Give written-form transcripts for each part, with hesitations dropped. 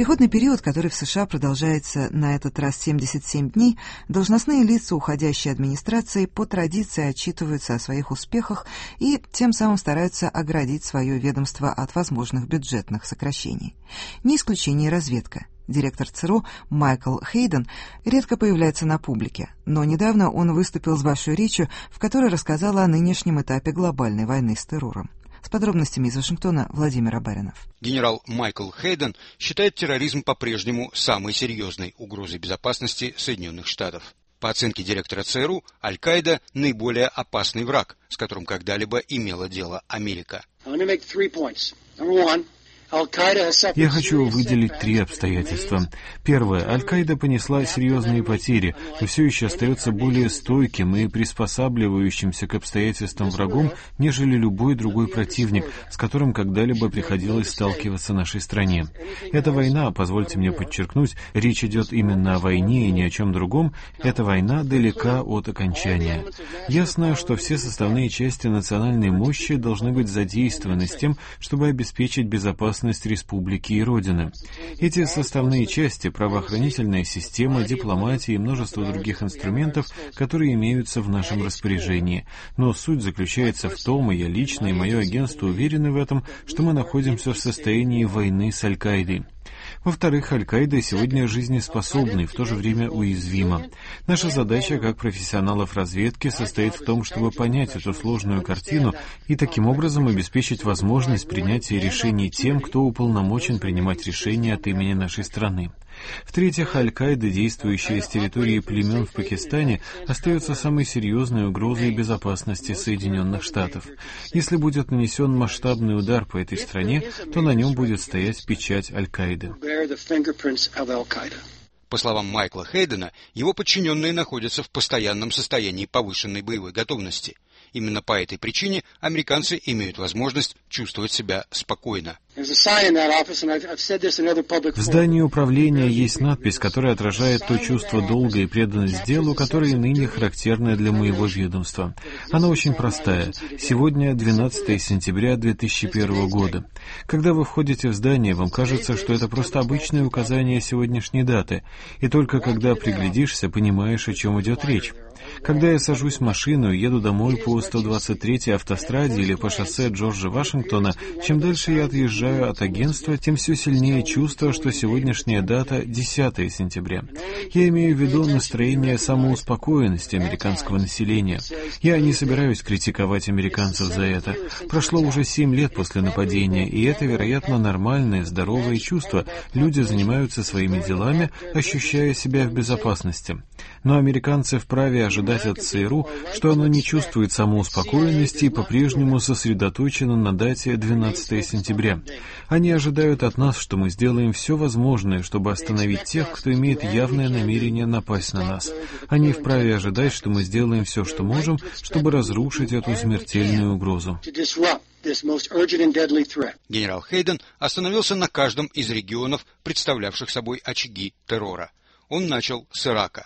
переходный период, который в США продолжается на этот раз 77 дней, должностные лица уходящей администрации по традиции отчитываются о своих успехах и тем самым стараются оградить свое ведомство от возможных бюджетных сокращений. Не исключение и разведка. Директор ЦРУ Майкл Хейден редко появляется на публике, но недавно он выступил с большой речью, в которой рассказал о нынешнем этапе глобальной войны с террором. С подробностями из Вашингтона Владимир Абаринов. Генерал Майкл Хейден считает терроризм по-прежнему самой серьезной угрозой безопасности Соединенных Штатов. По оценке директора ЦРУ, Аль-Каида – наиболее опасный враг, с которым когда-либо имела дело Америка. Я хочу выделить 3 обстоятельства. Первое. Аль-Каида понесла серьезные потери, но все еще остается более стойким и приспосабливающимся к обстоятельствам врагом, нежели любой другой противник, с которым когда-либо приходилось сталкиваться нашей стране. Эта война, позвольте мне подчеркнуть, речь идет именно о войне и ни о чем другом, эта война далека от окончания. Ясно, что все составные части национальной мощи должны быть задействованы с тем, чтобы обеспечить безопасность республики и Родины. Эти составные части — правоохранительная система, дипломатия и множество других инструментов, которые имеются в нашем распоряжении. Но суть заключается в том, и я лично, и мое агентство уверены в этом, что мы находимся в состоянии войны с Аль-Каидой. Во-вторых, Аль-Каида сегодня жизнеспособна и в то же время уязвима. Наша задача, как профессионалов разведки, состоит в том, чтобы понять эту сложную картину и таким образом обеспечить возможность принятия решений тем, кто уполномочен принимать решения от имени нашей страны. В-третьих, Аль-Каида, действующая с территории племен в Пакистане, остается самой серьезной угрозой безопасности Соединенных Штатов. Если будет нанесен масштабный удар по этой стране, то на нем будет стоять печать Аль-Каиды. По словам Майкла Хейдена, его подчиненные находятся в постоянном состоянии повышенной боевой готовности. Именно по этой причине американцы имеют возможность чувствовать себя спокойно. В здании управления есть надпись, которая отражает то чувство долга и преданность делу, которое ныне характерно для моего ведомства. Она очень простая. Сегодня 12 сентября 2001 года. Когда вы входите в здание, вам кажется, что это просто обычное указание сегодняшней даты, и только когда приглядишься, понимаешь, о чем идет речь. Когда я сажусь в машину и еду домой по 123-й автостраде или по шоссе Джорджа Вашингтона, чем дальше я отъезжаю от агентства, тем все сильнее чувство, что сегодняшняя дата — 10 сентября. Я имею в виду настроение самоуспокоенности американского населения. Я не собираюсь критиковать американцев за это. Прошло уже 7 лет после нападения, и это, вероятно, нормальное, здоровое чувство. Люди занимаются своими делами, ощущая себя в безопасности. Но американцы вправе ожидать от ЦРУ, что оно не чувствует самоуспокоенности и по-прежнему сосредоточено на дате 12 сентября. Они ожидают от нас, что мы сделаем все возможное, чтобы остановить тех, кто имеет явное намерение напасть на нас. Они вправе ожидать, что мы сделаем все, что можем, чтобы разрушить эту смертельную угрозу. Генерал Хейден остановился на каждом из регионов, представлявших собой очаги террора. Он начал с Ирака.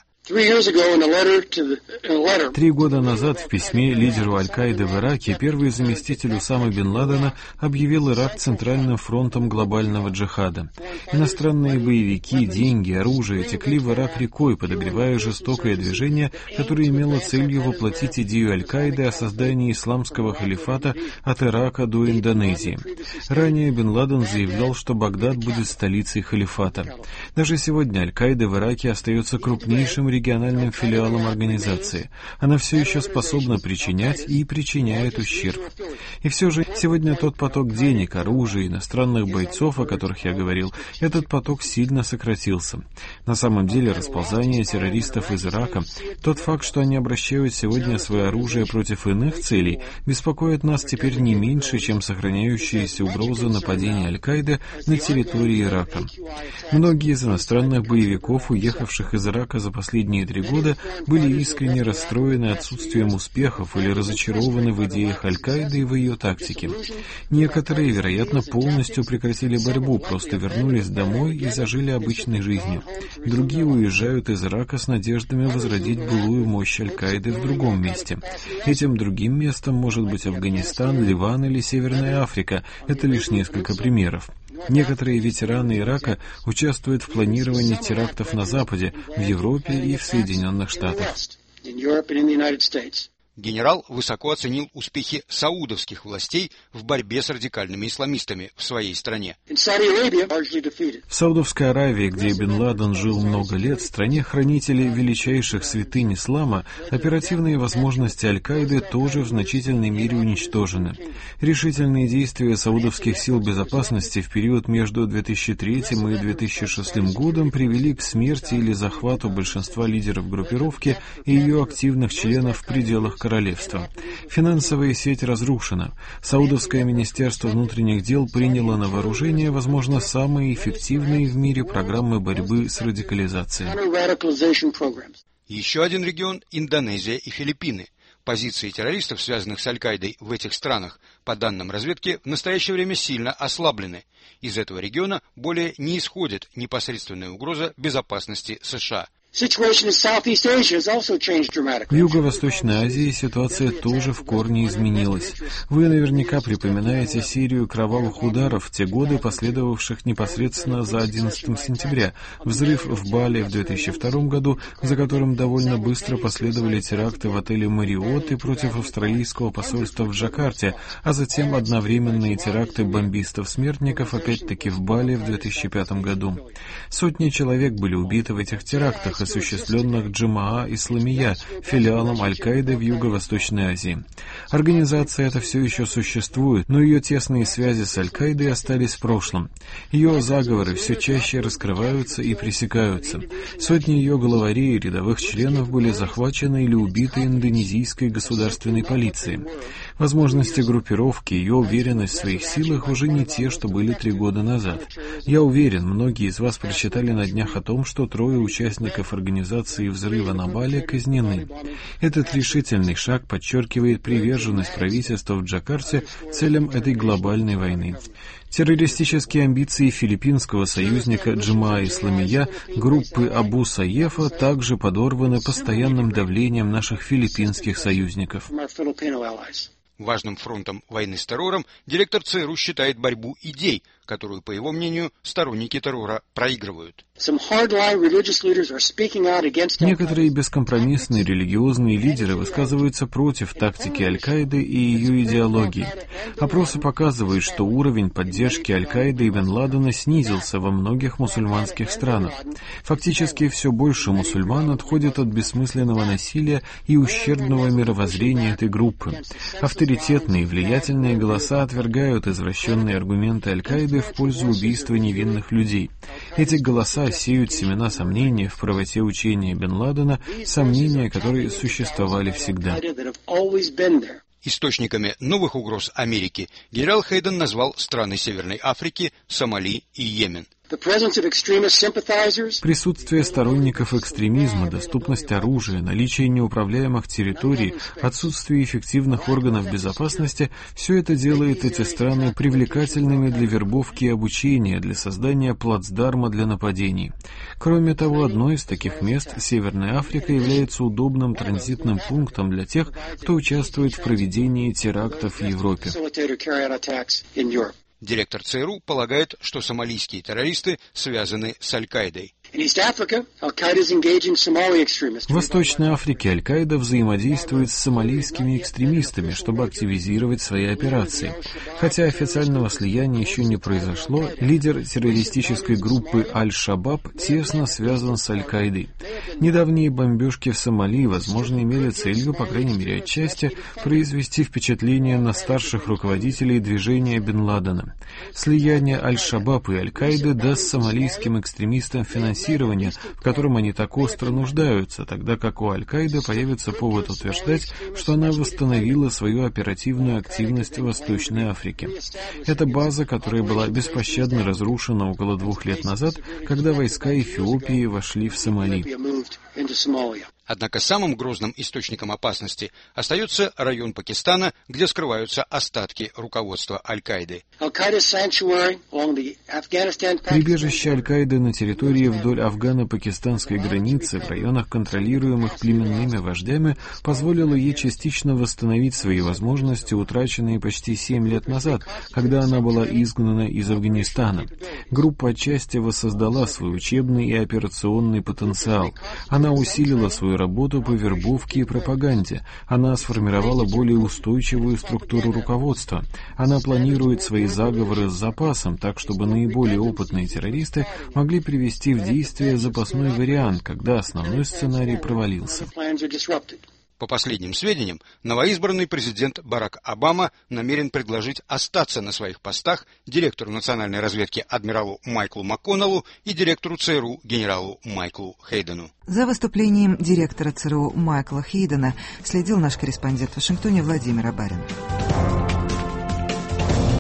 3 года назад в письме лидеру Аль-Каиды в Ираке первый заместитель Усамы бен Ладена объявил Ирак центральным фронтом глобального джихада. Иностранные боевики, деньги, оружие текли в Ирак рекой, подогревая жестокое движение, которое имело целью воплотить идею Аль-Каиды о создании исламского халифата от Ирака до Индонезии. Ранее бен Ладен заявлял, что Багдад будет столицей халифата. Даже сегодня Аль-Каида в Ираке остается крупнейшим региональным филиалом организации. Она все еще способна причинять и причиняет ущерб. И все же сегодня тот поток денег, оружия, иностранных бойцов, о которых я говорил, этот поток сильно сократился. На самом деле расползание террористов из Ирака, тот факт, что они обращают сегодня свое оружие против иных целей, беспокоит нас теперь не меньше, чем сохраняющаяся угроза нападения Аль-Каиды на территории Ирака. Многие из иностранных боевиков, уехавших из Ирака за последние 3 года, были искренне расстроены отсутствием успехов или разочарованы в идеях Аль-Каиды и в ее тактике. Некоторые, вероятно, полностью прекратили борьбу, просто вернулись домой и зажили обычной жизнью. Другие уезжают из Ирака с надеждами возродить былую мощь Аль-Каиды в другом месте. Этим другим местом может быть Афганистан, Ливан или Северная Африка. Это лишь несколько примеров. Некоторые ветераны Ирака участвуют в планировании терактов на Западе, в Европе и в Соединенных Штатах. Генерал высоко оценил успехи саудовских властей в борьбе с радикальными исламистами в своей стране. В Саудовской Аравии, где Бен Ладен жил много лет, в стране хранителей величайших святынь ислама, оперативные возможности Аль-Каиды тоже в значительной мере уничтожены. Решительные действия саудовских сил безопасности в период между 2003 и 2006 годом привели к смерти или захвату большинства лидеров группировки и ее активных членов в пределах королевства. Финансовая сеть разрушена. Саудовское министерство внутренних дел приняло на вооружение, возможно, самые эффективные в мире программы борьбы с радикализацией. Еще один регион – Индонезия и Филиппины. Позиции террористов, связанных с Аль-Каидой в этих странах, по данным разведки, в настоящее время сильно ослаблены. Из этого региона более не исходит непосредственная угроза безопасности США. В Юго-Восточной Азии ситуация тоже в корне изменилась. Вы наверняка припоминаете серию кровавых ударов в те годы, последовавших непосредственно за 11 сентября, взрыв в Бали в 2002 году, за которым довольно быстро последовали теракты в отеле «Мариотт» и против австралийского посольства в Джакарте, а затем одновременные теракты бомбистов-смертников опять-таки в Бали в 2005 году. Сотни человек были убиты в этих терактах, осуществленных Джамаа Исламия, филиалом Аль-Каиды в Юго-Восточной Азии. Организация эта все еще существует, но ее тесные связи с Аль-Каидой остались в прошлом. Ее заговоры все чаще раскрываются и пресекаются. Сотни ее главарей и рядовых членов были захвачены или убиты индонезийской государственной полицией. Возможности группировки и ее уверенность в своих силах уже не те, что были 3 года назад. Я уверен, многие из вас прочитали на днях о том, что 3 участников организации взрыва на Бали казнены. Этот решительный шаг подчеркивает приверженность правительства в Джакарте целям этой глобальной войны. Террористические амбиции филиппинского союзника Джамаа Исламия, группы Абу Саефа, также подорваны постоянным давлением наших филиппинских союзников. Важным фронтом войны с террором директор ЦРУ считает борьбу идей, которую, по его мнению, сторонники террора проигрывают. Некоторые бескомпромиссные религиозные лидеры высказываются против тактики Аль-Каиды и ее идеологии. Опросы показывают, что уровень поддержки Аль-Каиды и Бен Ладена снизился во многих мусульманских странах. Фактически все больше мусульман отходят от бессмысленного насилия и ущербного мировоззрения этой группы. Авторитетные и влиятельные голоса отвергают извращенные аргументы Аль-Каиды в пользу убийства невинных людей. Эти голоса сеют семена сомнения в правоте учения Бен Ладена, сомнения, которые существовали всегда. Источниками новых угроз Америки генерал Хейден назвал страны Северной Африки, Сомали и Йемен. Присутствие сторонников экстремизма, доступность оружия, наличие неуправляемых территорий, отсутствие эффективных органов безопасности – все это делает эти страны привлекательными для вербовки и обучения, для создания плацдарма для нападений. Кроме того, одно из таких мест, Северная Африка, является удобным транзитным пунктом для тех, кто участвует в проведении терактов в Европе. Директор ЦРУ полагает, что сомалийские террористы связаны с Аль-Каидой. В Восточной Африке Аль-Каида взаимодействует с сомалийскими экстремистами, чтобы активизировать свои операции. Хотя официального слияния еще не произошло, лидер террористической группы Аль-Шабаб тесно связан с Аль-Каидой. Недавние бомбежки в Сомали, возможно, имели целью, по крайней мере отчасти, произвести впечатление на старших руководителей движения Бен Ладена. Слияние Аль-Шабаб и Аль-Каиды даст сомалийским экстремистам финансирование, в котором они так остро нуждаются, тогда как у Аль-Каиды появится повод утверждать, что она восстановила свою оперативную активность в Восточной Африке. Это база, которая была беспощадно разрушена около 2 лет назад, когда войска Эфиопии вошли в Сомали. Однако самым грозным источником опасности остается район Пакистана, где скрываются остатки руководства Аль-Каиды. Прибежище Аль-Каиды на территории вдоль афгано-пакистанской границы в районах, контролируемых племенными вождями, позволило ей частично восстановить свои возможности, утраченные почти 7 лет назад, когда она была изгнана из Афганистана. Группа отчасти воссоздала свой учебный и операционный потенциал. Она усилила свою работу по вербовке и пропаганде. Она сформировала более устойчивую структуру руководства. Она планирует свои заговоры с запасом, так чтобы наиболее опытные террористы могли привести в действие запасной вариант, когда основной сценарий провалился. По последним сведениям, новоизбранный президент Барак Обама намерен предложить остаться на своих постах директору национальной разведки адмиралу Майклу МакКоннеллу и директору ЦРУ генералу Майклу Хейдену. За выступлением директора ЦРУ Майкла Хейдена следил наш корреспондент в Вашингтоне Владимир Абарин.